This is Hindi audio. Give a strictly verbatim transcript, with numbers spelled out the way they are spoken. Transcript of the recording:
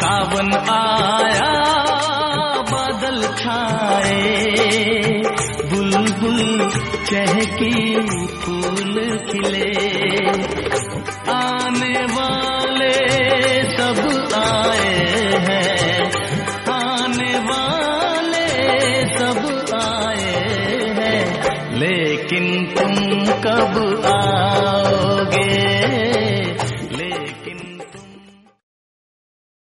सावन आया बादल छाए, बुलबुल चहकी फूल खिले, आने वाले सब आए हैं, आने वाले सब आए हैं, लेकिन तुम कब आओगे?